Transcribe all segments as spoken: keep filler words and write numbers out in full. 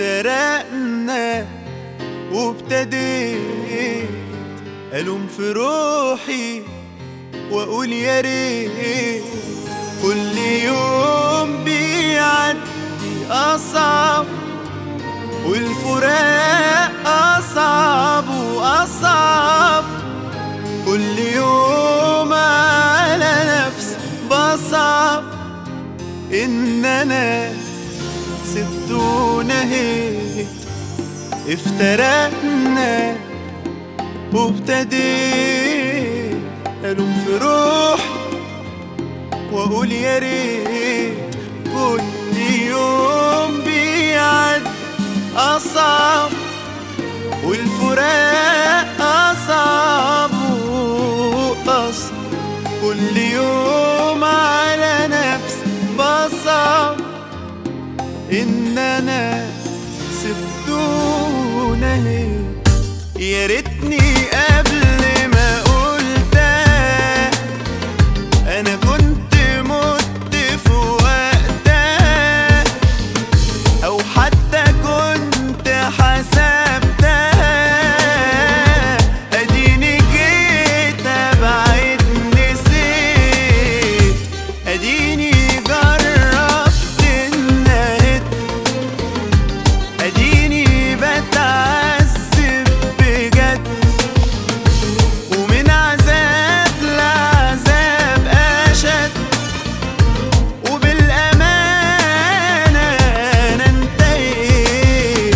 افترقنا وابتديت ألوم في روحي وأقول يا ريت كل يوم بيعدي أصعب والفراق أصعب وأصعب، كل يوم على نفسي بصعب إن أنا سبت ونهيت. افترقنا وابتديت ألوم في روحي وأقول يا ريت كل يوم بيعدي أصعب والفراق أصعب وأصعب، كل يوم على نفسي بصعب إن أنا سبت ونهيت. يا ريتني قبل ما قلتها أنا كنت مت في وقتها، أو حتى كنت حسبتها. أديني جيت أبعد نسيت، أديني جربت النهد، أديني بتعذب بجد، ومن عذاب لعذاب أشد، وبالأمانة أنا انتهيت.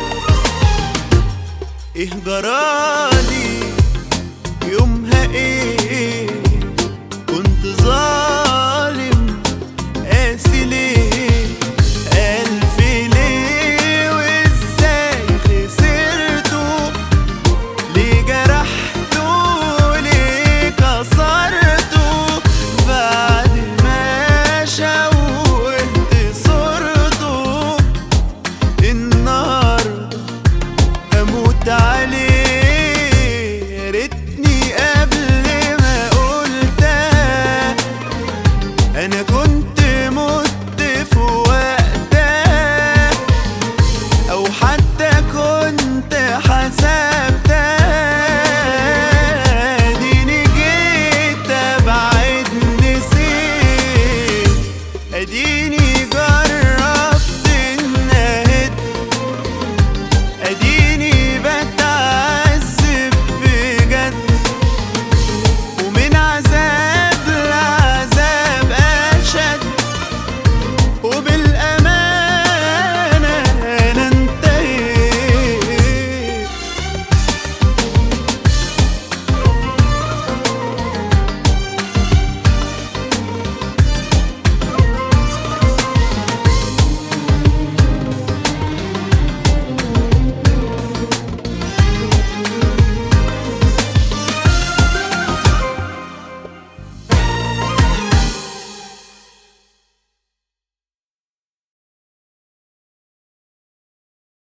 إيه جرالي يومها إيه